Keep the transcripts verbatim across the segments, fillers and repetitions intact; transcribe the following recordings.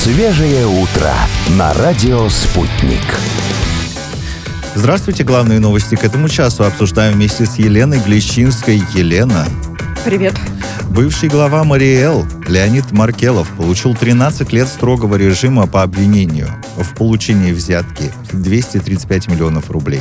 Свежее утро на радио «Спутник». Здравствуйте. Главные новости к этому часу обсуждаем вместе с Еленой Глещинской. Елена. Привет. Бывший глава Мариэл Леонид Маркелов получил тринадцать лет строгого режима по обвинению в получении взятки в двести тридцать пять миллионов рублей.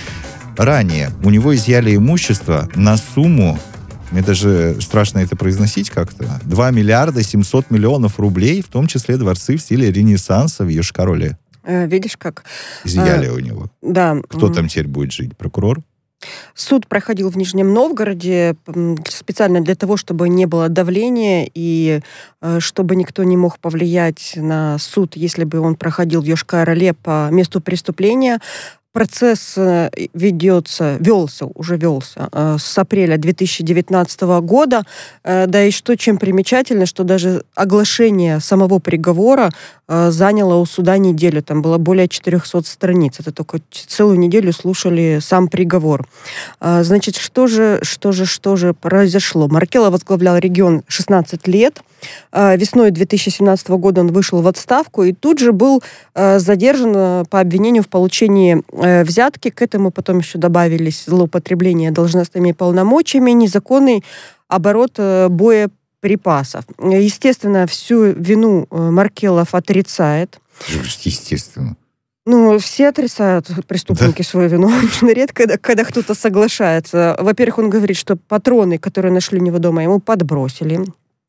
Ранее у него изъяли имущество на сумму, мне даже страшно это произносить как-то, два миллиарда семьсот миллионов рублей, в том числе дворцы в стиле Ренессанса в Йошкар-Оле. Э, видишь как? Изъяли э, у него. Да. Кто там теперь будет жить? Прокурор? Суд проходил в Нижнем Новгороде специально для того, чтобы не было давления и э, чтобы никто не мог повлиять на суд, если бы он проходил в Йошкар-Оле по месту преступления. Процесс ведется, велся, уже велся с апреля две тысячи девятнадцатого года. Да и что чем примечательно, что даже оглашение самого приговора заняло у суда неделю. Там было более четырехсот страниц. Это только целую неделю слушали сам приговор. Значит, что же, что же, что же произошло? Маркелов возглавлял регион шестнадцать лет. Весной две тысячи семнадцатого года он вышел в отставку и тут же был задержан по обвинению в получении взятки. К этому потом еще добавились злоупотребление должностными полномочиями, незаконный оборот боеприпасов. Естественно, всю вину Маркелов отрицает. Естественно. Ну, все отрицают, преступники, да, свою вину. Очень редко, когда, когда кто-то соглашается. Во-первых, он говорит, что патроны, которые нашли у него дома, ему подбросили.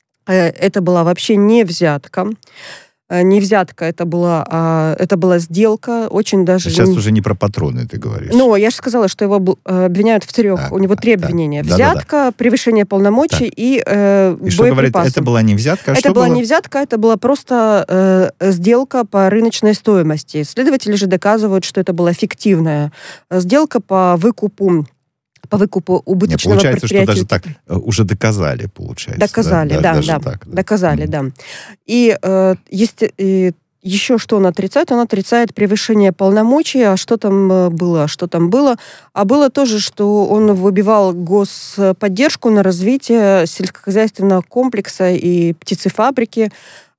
Это была вообще не взятка. Не взятка, это была, это была сделка. Очень даже... Сейчас уже не про патроны ты говоришь. Ну, я же сказала, что его обвиняют в трех. Так, у него три обвинения. Так. Взятка, да, да, да. превышение полномочий так. и э, И что говорит, это была не взятка? А это что была было? не взятка, это была просто э, сделка по рыночной стоимости. Следователи же доказывают, что это была фиктивная сделка по выкупу по выкупу убыточного Нет, получается, предприятия. Что даже так уже доказали, получается. Доказали, да, да, да, так, да. доказали, mm. да. И, э, есть, и еще что он отрицает? Он отрицает превышение полномочий. А что там было? Что там было? А было тоже, что он выбивал господдержку на развитие сельскохозяйственного комплекса и птицефабрики.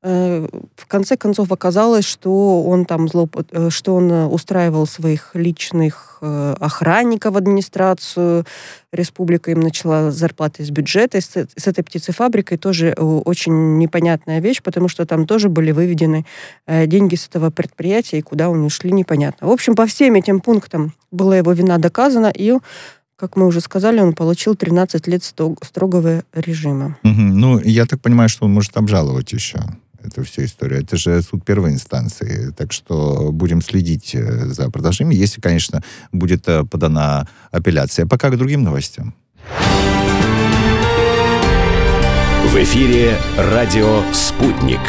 В конце концов оказалось, что он там злоп... что он устраивал своих личных охранников в администрацию. Республика им начала зарплаты из бюджета. С этой птицефабрикой тоже очень непонятная вещь, потому что там тоже были выведены деньги с этого предприятия, и куда они ушли, непонятно. В общем, по всем этим пунктам была его вина доказана, и, как мы уже сказали, он получил тринадцать лет строгого режима. Угу. Ну, я так понимаю, что он может обжаловать еще эту всю историю. Это же суд первой инстанции, так что будем следить за продолжением, если, конечно, будет подана апелляция. Пока к другим новостям. В эфире радио «Спутник».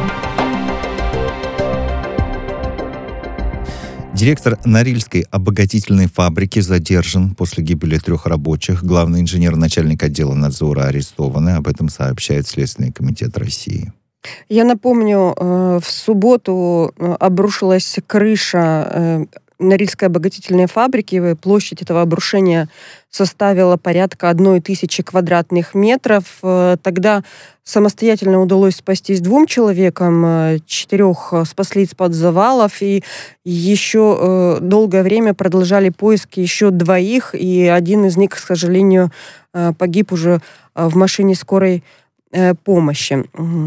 Директор Норильской обогатительной фабрики задержан после гибели трех рабочих. Главный инженер, начальник отдела надзора арестованы. Об этом сообщает Следственный комитет России. Я напомню, в субботу обрушилась крыша Норильской обогатительной фабрики. Площадь этого обрушения составила порядка одной тысячи квадратных метров. Тогда самостоятельно удалось спастись двум человекам, четырех спасли из-под завалов, и еще долгое время продолжали поиски еще двоих, и один из них, к сожалению, погиб уже в машине скорой помощи.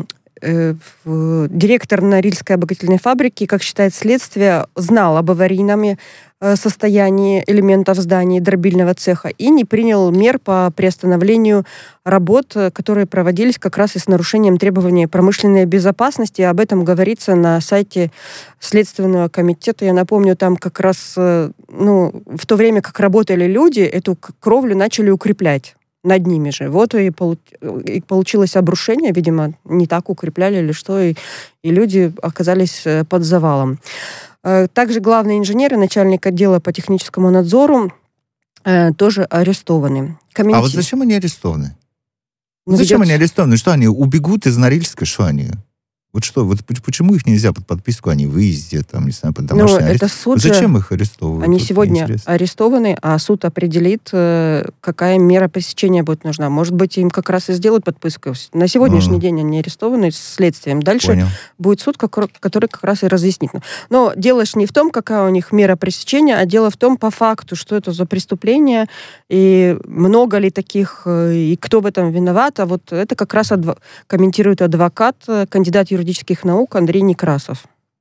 Директор Норильской обогатительной фабрики, как считает следствие, знал об аварийном состоянии элементов здания дробильного цеха и не принял мер по приостановлению работ, которые проводились как раз и с нарушением требований промышленной безопасности. Об этом говорится на сайте Следственного комитета. Я напомню, там как раз, ну, в то время, как работали люди, эту кровлю начали укреплять над ними же. Вот и, полу- и получилось обрушение, видимо, не так укрепляли или что, и, и люди оказались под завалом. Также главный инженер и начальник отдела по техническому надзору э, тоже арестованы. Комменти... А вот зачем они арестованы? Ну, зачем ведется... они арестованы? Что они убегут из Норильска? Что они? Вот что, вот почему их нельзя под подписку о невыезде, там, не знаю, под домашний ну, арест? это суд Вот зачем их арестовывают? Они вот сегодня арестованы, а суд определит, какая мера пресечения будет нужна. Может быть, им как раз и сделают подписку. На сегодняшний mm. день они арестованы с следствием. Дальше Понял. Будет суд, который как раз и разъяснит. Но дело ж не в том, какая у них мера пресечения, а дело в том, по факту, что это за преступление, и много ли таких, и кто в этом виноват. А вот это как раз адв... комментирует адвокат, кандидат юридических наук Андрей Некрасов.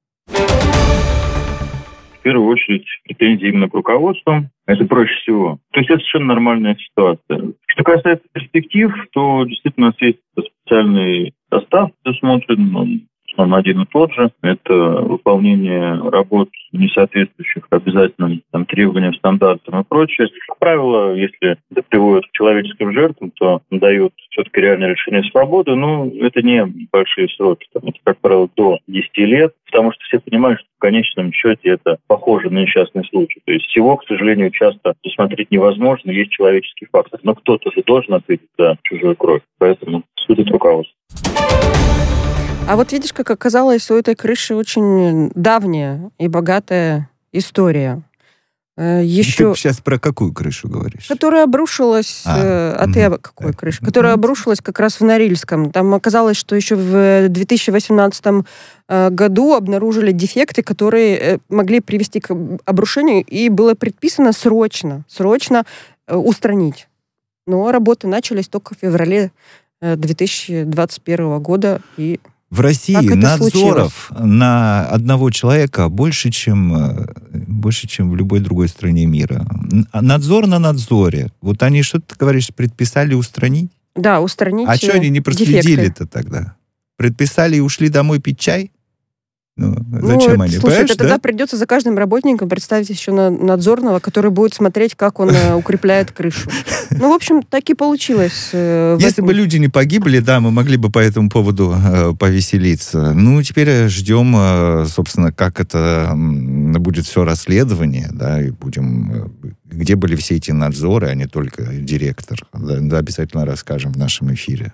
В первую очередь претензии именно к руководству. Это проще всего. То есть это совершенно нормальная ситуация. Что касается перспектив, то действительно у нас есть специальный состав предусмотрен, он он один и тот же. Это выполнение работ, не соответствующих обязательным там, требованиям, стандартам и прочее. Как правило, если это приводит к человеческим жертвам, то дают все-таки реальное решение свободы. Но это не большие сроки. Там, это, как правило, до десяти лет. Потому что все понимают, что в конечном счете это похоже на несчастный случай. То есть всего, к сожалению, часто посмотреть невозможно. Есть человеческий фактор. Но кто-то же должен ответить за чужую кровь. Поэтому судит руководство. А вот видишь, как оказалось, у этой крыши очень давняя и богатая история. Еще... Ты сейчас про какую крышу говоришь? Которая обрушилась... А, а ты угу. какой крыше? Которая обрушилась как раз в Норильском. Там оказалось, что еще в две тысячи восемнадцатом году обнаружили дефекты, которые могли привести к обрушению, и было предписано срочно, срочно устранить. Но работы начались только в феврале две тысячи двадцать первого года, и... В России надзоров случилось? На одного человека больше, чем, больше, чем в любой другой стране мира. Надзор на надзоре. Вот они, что ты говоришь, предписали устранить? Да, устранить. А что они не проследили-то тогда? Предписали и ушли домой пить чай? Ну, зачем ну, они? Слушай, это да? Тогда придется за каждым работником представить еще надзорного, который будет смотреть, как он укрепляет крышу. Ну, в общем, так и получилось. Если бы люди не погибли, да, мы могли бы по этому поводу повеселиться. Ну, теперь ждем, собственно, как это будет все расследование, да, и будем... Где были все эти надзоры, а не только директор. Да, обязательно расскажем в нашем эфире.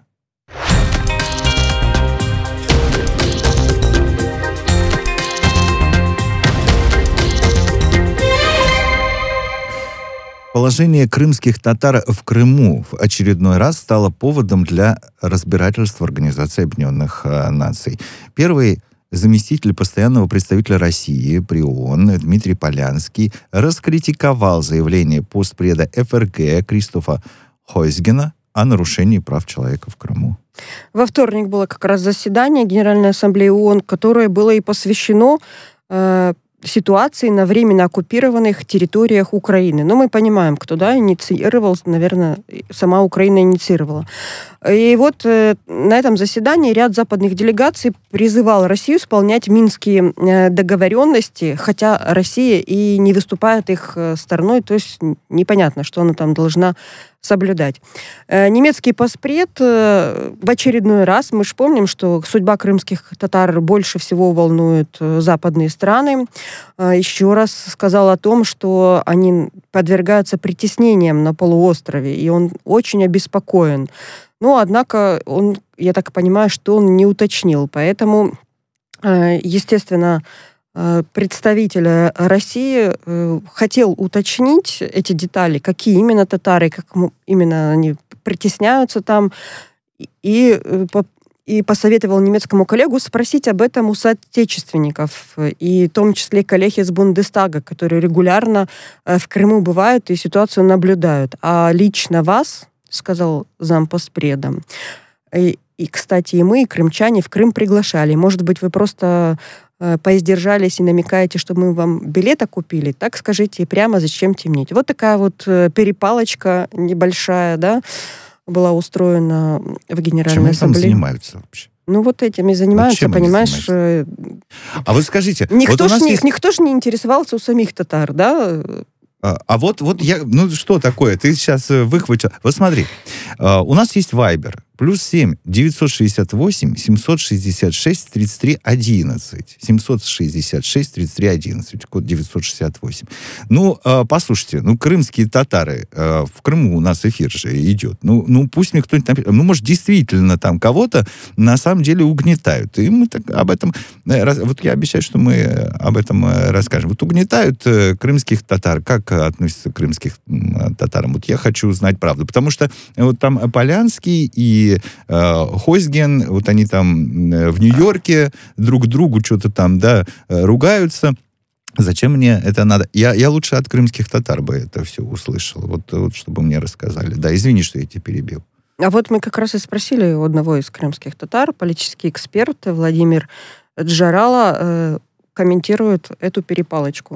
Положение крымских татар в Крыму в очередной раз стало поводом для разбирательства Организации Объединенных Наций. Первый заместитель постоянного представителя России при ООН Дмитрий Полянский раскритиковал заявление постпреда эф эр гэ Кристофа Хойсгена о нарушении прав человека в Крыму. Во вторник было как раз заседание Генеральной Ассамблеи ООН, которое было и посвящено э, ситуации на временно оккупированных территориях Украины. Но мы понимаем, кто, да, инициировал, наверное, сама Украина инициировала. И вот э, на этом заседании ряд западных делегаций призывал Россию исполнять минские э, договоренности, хотя Россия и не выступает их э, стороной, то есть непонятно, что она там должна соблюдать. Э, немецкий постпред э, в очередной раз, мы же помним, что судьба крымских татар больше всего волнует э, западные страны, э, еще раз сказал о том, что они подвергаются притеснениям на полуострове, и он очень обеспокоен. Но, однако, он, я так понимаю, что он не уточнил. Поэтому, естественно, представитель России хотел уточнить эти детали, какие именно татары, как именно они притесняются там, и, и посоветовал немецкому коллегу спросить об этом у соотечественников, и в том числе коллег из Бундестага, которые регулярно в Крыму бывают и ситуацию наблюдают. А лично вас, сказал зампостпреда. И, и, кстати, и мы, и крымчане, в Крым приглашали. Может быть, вы просто э, поиздержались и намекаете, что мы вам билеты купили? Так скажите прямо, зачем темнить. Вот такая вот э, перепалочка небольшая, да, была устроена в Генеральной Ассамблее. Чем они там занимаются вообще? Ну, вот этим и занимаются, вот понимаешь. Э, а вы скажите... Никто вот ж не, есть... никто ж не интересовался у самих татар, да? А, а вот, вот я, ну что такое? Ты сейчас выхватил. Вот смотри, у нас есть Вайбер. Плюс семь девятьсот шестьдесят восемь семьсот шестьдесят шесть тридцать три одиннадцать. семьсот шестьдесят шесть тридцать три одиннадцать. Код девятьсот шестьдесят восемь. Ну, э, послушайте, ну, крымские татары, э, в Крыму у нас эфир же идет. Ну, ну пусть мне кто-нибудь напишет. Ну, может, действительно там кого-то на самом деле угнетают. И мы так об этом... Э, раз, вот я обещаю, что мы об этом э, расскажем. Вот угнетают э, крымских татар. Как относятся к крымских э, татарам? Вот я хочу узнать правду. Потому что э, вот там Полянский и И э, Хойсген, вот они там э, в Нью-Йорке друг другу что-то там, да, э, ругаются. Зачем мне это надо? Я, я лучше от крымских татар бы это все услышал, вот, вот чтобы мне рассказали. Да, извини, что я тебя перебил. А вот мы как раз и спросили у одного из крымских татар, политический эксперт Владимир Джарала э, комментирует эту перепалочку.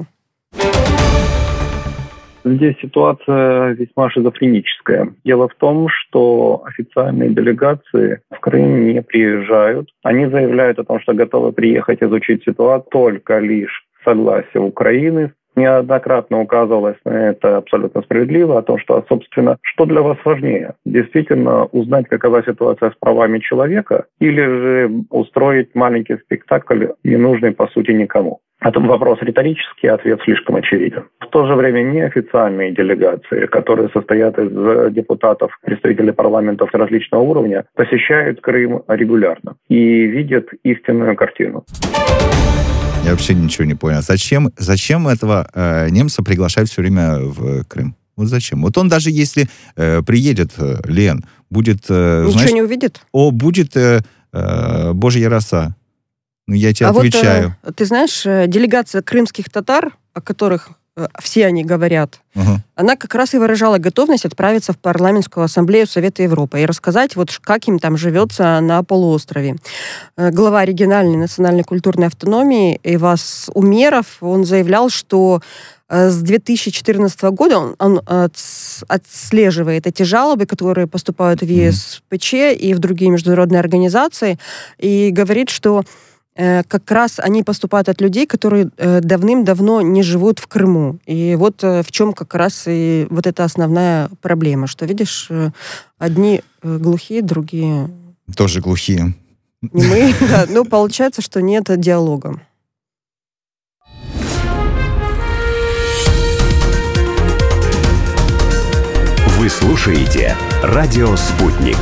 Здесь ситуация весьма шизофреническая. Дело в том, что официальные делегации в Крым не приезжают. Они заявляют о том, что готовы приехать изучить ситуацию только лишь с согласия Украины. Неоднократно указывалось на это абсолютно справедливо, о том, что, собственно, что для вас важнее? Действительно узнать, какова ситуация с правами человека, или же устроить маленький спектакль, ненужный, по сути, никому? Это вопрос риторический, ответ слишком очевиден. В то же время неофициальные делегации, которые состоят из депутатов, представителей парламентов различного уровня, посещают Крым регулярно и видят истинную картину. Я вообще ничего не понял. Зачем, зачем этого э, немца приглашать все время в Крым? Вот зачем? Вот он даже если э, приедет, э, Лен, будет... Э, Ничего знаешь, не увидит? О, будет э, э, Божья роса. Ну, я тебе а отвечаю. Вот, ты знаешь, делегация крымских татар, о которых все они говорят, uh-huh. она как раз и выражала готовность отправиться в парламентскую ассамблею Совета Европы и рассказать, вот как им там живется на полуострове. Глава региональной национальной культурной автономии Ивас Умеров, он заявлял, что с две тысячи четырнадцатого года он, он отслеживает эти жалобы, которые поступают в ЕСПЧ и в другие международные организации, и говорит, что как раз они поступают от людей, которые давным-давно не живут в Крыму. И вот в чем как раз и вот эта основная проблема, что, видишь, одни глухие, другие... Тоже глухие. Не мы, да. Ну, получается, что нет диалога. Вы слушаете «Радио Спутник».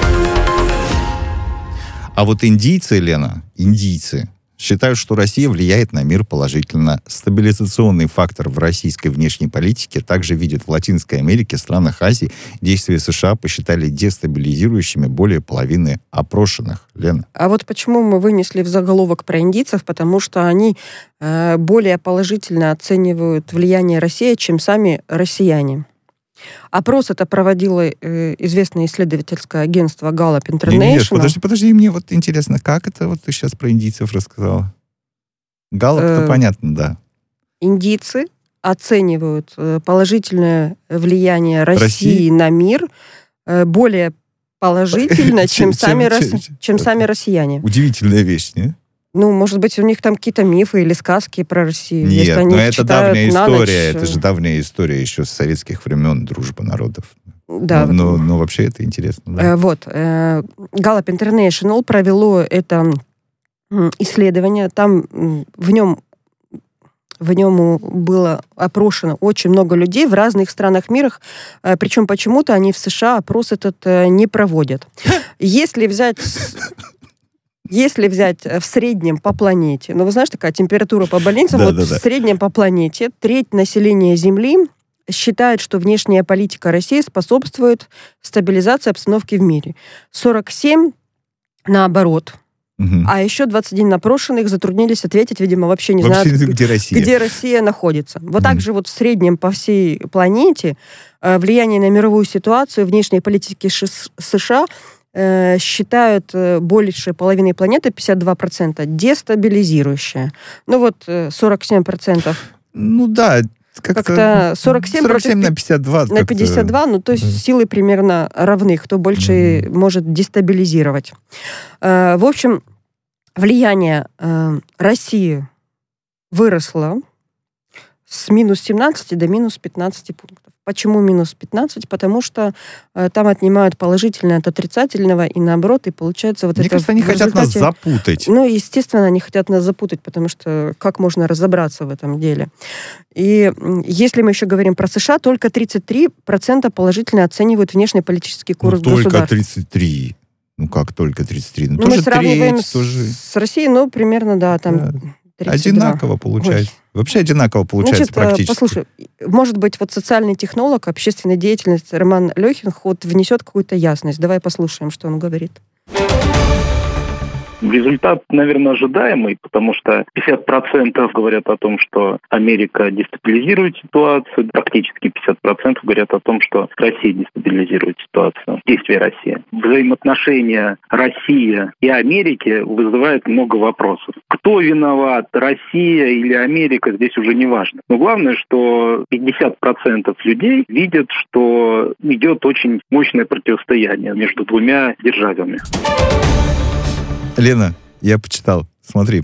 А вот индийцы, Лена, индийцы считают, что Россия влияет на мир положительно. Стабилизационный фактор в российской внешней политике также видят в Латинской Америке, странах Азии. Действия США посчитали дестабилизирующими более половины опрошенных. Лена. А вот почему мы вынесли в заголовок про индийцев? Потому что они э, более положительно оценивают влияние России, чем сами россияне. Опрос это проводило э, известное исследовательское агентство Gallup International. Нет, нет, подожди, подожди, мне вот интересно, как это вот ты сейчас про индийцев рассказала? Gallup-то э, понятно, да. Индийцы оценивают э, положительное влияние России, России на мир э, более положительно, чем сами россияне. Удивительная вещь, не? Ну, может быть, у них там какие-то мифы или сказки про Россию. Нет, но это давняя история. Это же давняя история еще с советских времен, дружба народов. Да. Но, но, но вообще это интересно. Да. Вот. Gallup International провело это исследование. Там в нем, в нем было опрошено очень много людей в разных странах мира. Причем почему-то они в США опрос этот не проводят. Если взять... Если взять в среднем по планете, ну, вы знаете, такая температура по больницам, да, вот да, в да. среднем по планете треть населения Земли считает, что внешняя политика России способствует стабилизации обстановки в мире. сорок семь наоборот. Угу. А еще двадцать один опрошенных затруднились ответить, видимо, вообще не вообще, знают, где Россия. где Россия находится. Вот угу. так же вот в среднем по всей планете влияние на мировую ситуацию внешней политики США считают больше половины планеты, пятьдесят два процента, дестабилизирующая. Ну вот сорок семь процентов. Ну да, как-то, как-то сорок семь, сорок семь на пятьдесят два. На пятьдесят два, ну то есть да. силы примерно равны, кто больше mm-hmm. может дестабилизировать. В общем, влияние России выросло с минус семнадцати до минус пятнадцати пунктов. Почему минус пятнадцать? Потому что э, там отнимают положительное от отрицательного, и наоборот, и получается вот Мне это... кажется, они хотят результате... нас запутать. Ну, естественно, они хотят нас запутать, потому что как можно разобраться в этом деле? И если мы еще говорим про США, только тридцать три процента положительно оценивают внешнеполитический курс ну, государства. Только тридцать три. Ну, как только тридцать три? Ну, Ну, тоже мы сравниваем треть, с, тоже... с Россией, ну, примерно, да, там... Да. тридцать два. Одинаково получается. Ой. Вообще одинаково получается. Значит, практически. Послушай, может быть, вот социальный технолог, общественная деятельность Роман Лехин вот внесет какую-то ясность. Давай послушаем, что он говорит. Результат, наверное, ожидаемый, потому что пятьдесят процентов говорят о том, что Америка дестабилизирует ситуацию, практически пятьдесят процентов говорят о том, что Россия дестабилизирует ситуацию, действия России. Взаимоотношения России и Америки вызывают много вопросов. Кто виноват, Россия или Америка, здесь уже не важно. Но главное, что пятьдесят процентов людей видят, что идет очень мощное противостояние между двумя державами. Лена, я почитал. Смотри.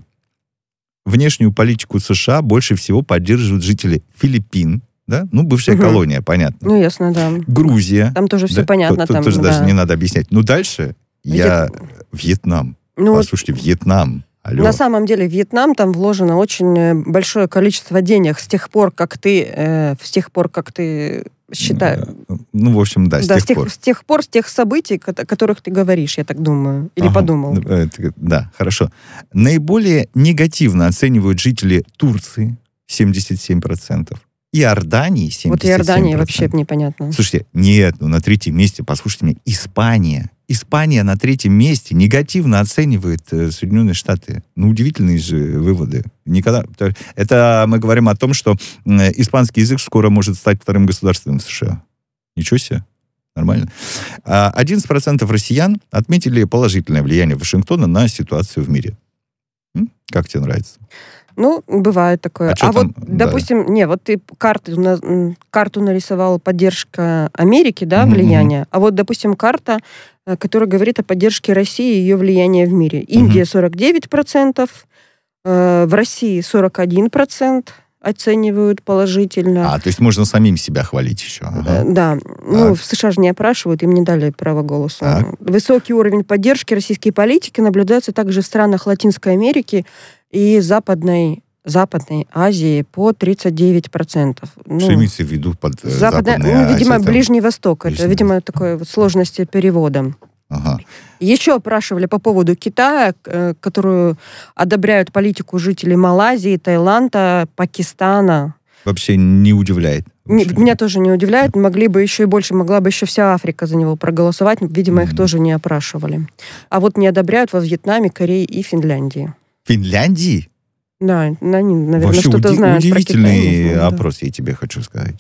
Внешнюю политику США больше всего поддерживают жители Филиппин, да? Ну, бывшая угу. колония, понятно. Ну, ясно, да. Грузия. Там тоже все да? понятно. Тут, там, тоже да. даже не надо объяснять. Ну, дальше Ведь я... это... Вьетнам. Ну, Послушайте, Вьетнам. Алло. На самом деле, Вьетнам, там вложено очень большое количество денег с тех пор, как ты... Э, с тех пор, как ты... считаю. Ну, в общем, да, с да, тех с тех, пор. С тех пор, с тех событий, о которых ты говоришь, я так думаю. Или ага. подумал. Да, хорошо. Наиболее негативно оценивают жители Турции, семьдесят семь процентов. Иордании, семьдесят семь процентов. Вот Иордания вообще непонятно. Слушайте, нет, ну на третьем месте, послушайте меня, Испания. Испания на третьем месте негативно оценивает э, Соединенные Штаты. Ну, удивительные же выводы. Никогда... Это мы говорим о том, что э, испанский язык скоро может стать вторым государственным в США. Ничего себе. Нормально. одиннадцать процентов россиян отметили положительное влияние Вашингтона на ситуацию в мире. М? Как тебе нравится? Ну, бывает такое. А, а вот, да. допустим, не, вот ты карту, на, карту нарисовал поддержка Америки, да, mm-hmm. влияние, а вот, допустим, карта, которая говорит о поддержке России и ее влияния в мире. Индия сорок девять процентов, э, в России сорок один процент оценивают положительно. А, то есть можно самим себя хвалить еще. Ага. Да. Ну, в США же не опрашивают, им не дали право голоса. Так. Высокий уровень поддержки российской политики наблюдается также в странах Латинской Америки и Западной, Западной Азии по тридцать девять процентов. Ну, что имеется в виду под Западной, Западной ну, Азией? видимо, там... Ближний Восток. Ближний Это, видимо, такой вот сложности перевода. Ага. Еще опрашивали по поводу Китая, которую одобряют политику жителей Малайзии, Таиланда, Пакистана. Вообще не удивляет. Не, меня тоже не удивляет. Могли бы еще и больше, могла бы еще вся Африка за него проголосовать. Видимо, mm-hmm. их тоже не опрашивали. А вот не одобряют во Вьетнаме, Корее и Финляндии. Финляндии? Да, они, наверное, вообще что-то уди- знают про Китай. Удивительный Да. опрос, я тебе хочу сказать.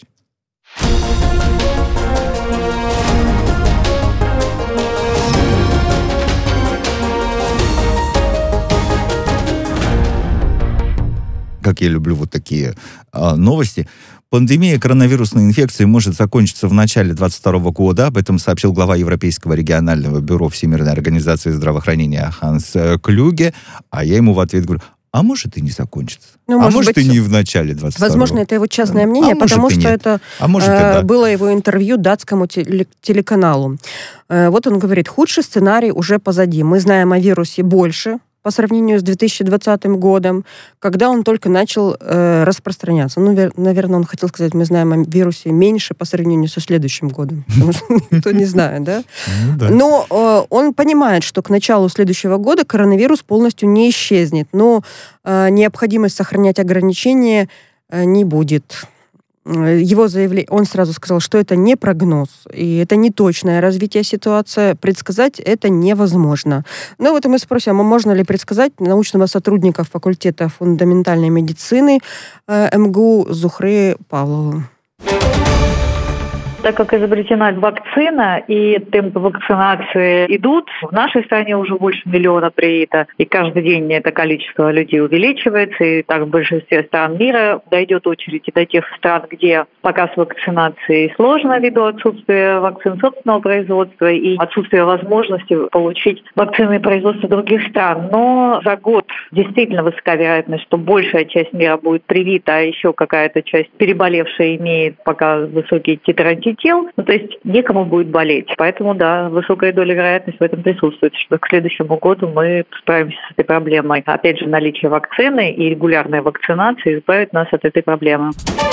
Как я люблю вот такие а, новости. Пандемия коронавирусной инфекции может закончиться в начале двадцать второго года. Об этом сообщил глава Европейского регионального бюро Всемирной организации здравоохранения Ханс Клюге. А я ему в ответ говорю, а может и не закончится. Ну, а может, может быть, и не в начале двадцать второго. Возможно, это его частное мнение, а потому что нет. это а может, э, да. было его интервью датскому теле- телеканалу. Э, вот он говорит, худший сценарий уже позади. Мы знаем о вирусе больше по сравнению с две тысячи двадцатым годом, когда он только начал э, распространяться. Ну, вер, наверное, он хотел сказать, мы знаем о вирусе меньше по сравнению со следующим годом. Потому что никто не знает, да? Но э, он понимает, что к началу следующего года коронавирус полностью не исчезнет, но э, необходимость сохранять ограничения э, не будет. Его заявление, он сразу сказал, что это не прогноз, и это не точное развитие ситуации, предсказать это невозможно. Ну вот мы спросим, а можно ли предсказать научного сотрудника факультета фундаментальной медицины э, эм гэ у Зухры Павлову? Так как изобретена вакцина и темпы вакцинации идут, в нашей стране уже больше миллиона привито, и каждый день это количество людей увеличивается, и так в большинстве стран мира дойдет очередь и до тех стран, где пока с вакцинацией сложно ввиду отсутствия вакцин собственного производства и отсутствия возможности получить вакцины производства других стран. Но за год действительно высока вероятность, что большая часть мира будет привита, а еще какая-то часть переболевшая имеет пока высокий титр антител. Ну, то есть некому будет болеть. Поэтому, да, высокая доля вероятности в этом присутствует, что к следующему году мы справимся с этой проблемой. Опять же, наличие вакцины и регулярная вакцинация избавит нас от этой проблемы.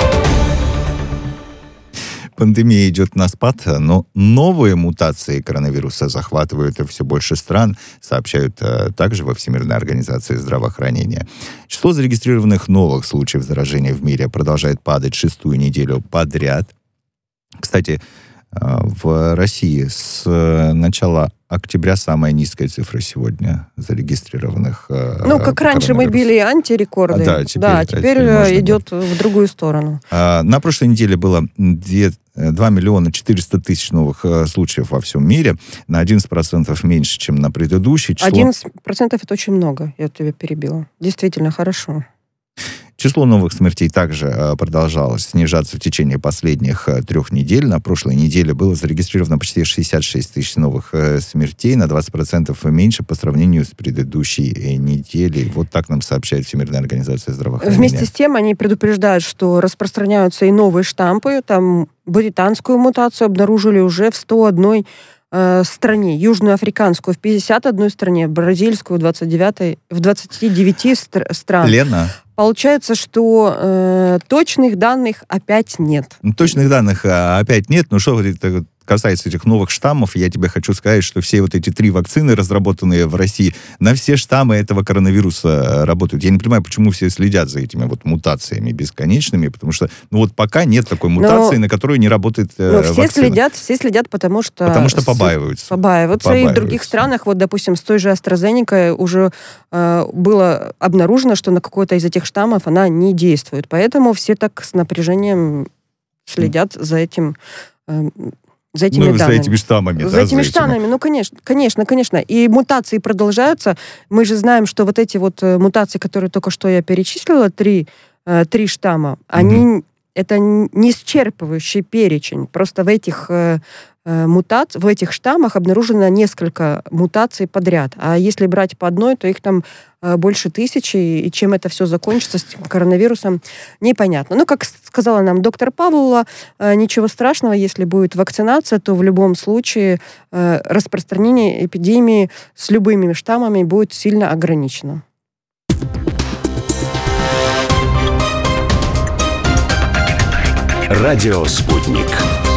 Пандемия идет на спад, но новые мутации коронавируса захватывают все больше стран, сообщают также во Всемирной организации здравоохранения. Число зарегистрированных новых случаев заражения в мире продолжает падать шестую неделю подряд. Кстати, в России с начала октября самая низкая цифра сегодня зарегистрированных. Ну, как раньше мы били антирекорды. А, да, теперь, да, теперь, теперь идет было. в другую сторону. А, на прошлой неделе было два миллиона четыреста тысяч новых случаев во всем мире, на одиннадцать процентов меньше, чем на предыдущий. Число... одиннадцать процентов это очень много, я тебя перебила. Действительно, хорошо. Число новых смертей также э, продолжалось снижаться в течение последних э, трех недель. На прошлой неделе было зарегистрировано почти шестьдесят шесть тысяч новых э, смертей, на двадцать процентов меньше по сравнению с предыдущей э, неделей. Вот так нам сообщает Всемирная организация здравоохранения. Вместе с тем они предупреждают, что распространяются и новые штампы. Там британскую мутацию обнаружили уже в сто одной э, стране. Южноафриканскую в пятьдесят одной стране, бразильскую в двадцать девятой, в двадцати девяти стр- странах. Лена? Получается, что э, точных данных опять нет. Ну, точных данных а, опять нет, но что это касается этих новых штаммов, я тебе хочу сказать, что все вот эти три вакцины, разработанные в России, на все штаммы этого коронавируса работают. Я не понимаю, почему все следят за этими вот мутациями бесконечными, потому что, ну вот пока нет такой мутации, но, на которую не работает э, но все вакцина. следят, все следят, потому что... Потому что побаиваются. Побаиваются. побаиваются. И в других странах, вот, допустим, с той же AstraZeneca уже э, было обнаружено, что на какой-то из этих штаммов она не действует. Поэтому все так с напряжением следят mm. за этим... Э, За этими ну, данными. за этими штаммами. За да, этими за штаммами, этими. ну, конечно, конечно, конечно. И мутации продолжаются. Мы же знаем, что вот эти вот мутации, которые только что я перечислила, три, э, три штамма, mm-hmm. они... Это не исчерпывающий перечень. Просто в этих э, мутаций, в этих штаммах обнаружено несколько мутаций подряд. А если брать по одной, то их там э, больше тысячи, и чем это все закончится с коронавирусом, непонятно. Ну, как сказала нам доктор Павлова, э, ничего страшного, если будет вакцинация, то в любом случае э, распространение эпидемии с любыми штаммами будет сильно ограничено. Радио «Спутник».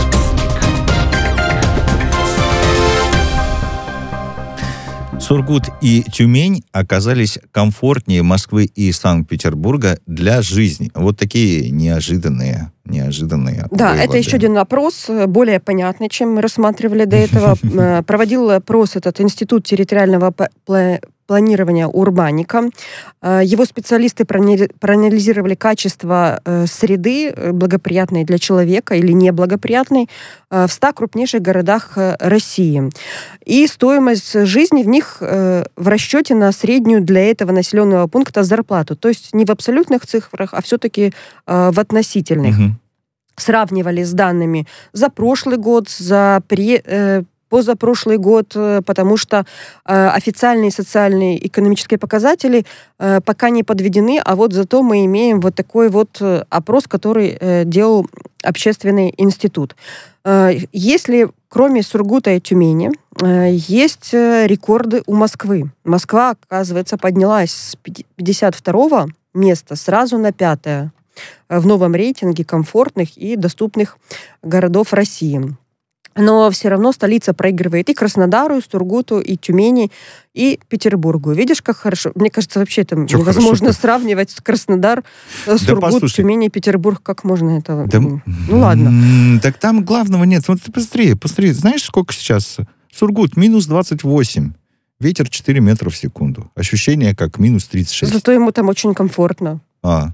Сургут и Тюмень оказались комфортнее Москвы и Санкт-Петербурга для жизни. Вот такие неожиданные, неожиданные Да, выводы. это еще один вопрос, более понятный, чем мы рассматривали до этого. Проводил опрос этот Институт территориального планирования Урбаника. Его специалисты проанализировали качество среды, благоприятной для человека или неблагоприятной, в ста крупнейших городах России. И стоимость жизни в них в расчете на среднюю для этого населенного пункта зарплату. То есть не в абсолютных цифрах, а все-таки в относительных. Угу. Сравнивали с данными за прошлый год, за пре, э, позапрошлый год, э, потому что э, официальные социальные экономические показатели э, пока не подведены, а вот зато мы имеем вот такой вот э, опрос, который э, делал общественный институт. Э, если кроме Сургута и Тюмени э, есть э, рекорды у Москвы. Москва, оказывается, поднялась с пятьдесят второго места сразу на пятое в новом рейтинге комфортных и доступных городов России. Но все равно столица проигрывает и Краснодару, и Сургуту, и Тюмени, и Петербургу. Видишь, как хорошо? Мне кажется, вообще это Чё невозможно хорошо-то? Сравнивать Краснодар, да Сургут, Тюмень и Петербург. Как можно это? Да, ну ладно. Так там главного нет. Вот ты посмотри, посмотри. Знаешь, сколько сейчас? Сургут минус двадцать восемь. Ветер четыре метра в секунду. Ощущение как минус тридцать шесть. Зато ему там очень комфортно. А.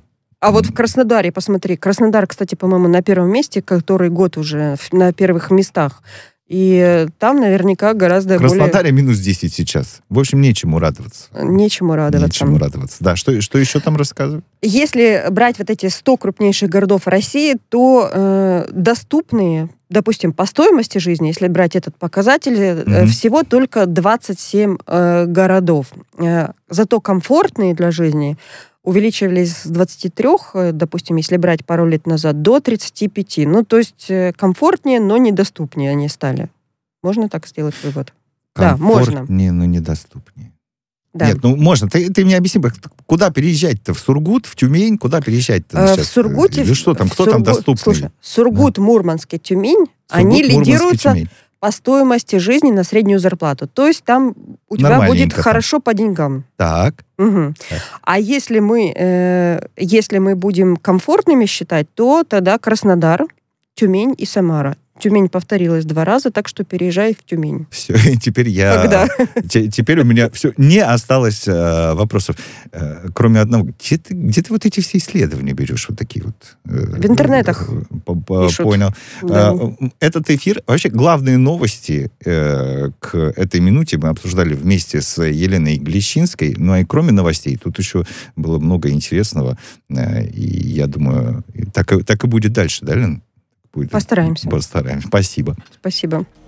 А вот в Краснодаре, посмотри, Краснодар, кстати, по-моему, на первом месте, который год уже на первых местах. И там наверняка гораздо В Краснодаре более... минус десять сейчас. В общем, нечему радоваться. Нечему радоваться. Нечему радоваться. Да, что, что еще там рассказывают? Если брать вот эти сто крупнейших городов России, то э, доступные, допустим, по стоимости жизни, если брать этот показатель, mm-hmm. э, всего только двадцать семь э, городов. Э, зато комфортные для жизни увеличивались с двадцати трёх, допустим, если брать пару лет назад, до тридцати пяти. Ну, то есть комфортнее, но недоступнее они стали. Можно так сделать вывод? Да, можно. Комфортнее, но недоступнее. Да. Нет, ну можно. Ты, ты мне объясни, куда переезжать-то? В Сургут, в Тюмень? Куда переезжать-то э, сейчас? В Сургуте... Или что там? Кто Сургут, там доступный? Слушай, Сургут, да. Мурманск и Тюмень, Сургут, они Мурманск, лидируются Тюмень. По стоимости жизни на среднюю зарплату. То есть там у тебя будет там. Хорошо по деньгам. Так. Угу. так. А если мы, э, если мы будем комфортными считать, то тогда Краснодар, Тюмень и Самара. Тюмень повторилась два раза, так что переезжай в Тюмень. Все, теперь я... Когда? Теперь у меня все... Не осталось э, вопросов, э, кроме одного. Где ты, где ты вот эти все исследования берешь? Вот такие вот... Э, в интернетах э, пишут. Понял. Да. Э, этот эфир... Вообще, главные новости э, к этой минуте мы обсуждали вместе с Еленой Глещинской. Ну, и кроме новостей, тут еще было много интересного. Э, и я думаю, так, так и будет дальше, да, Лен? Постараемся. Постараемся. Спасибо. Спасибо.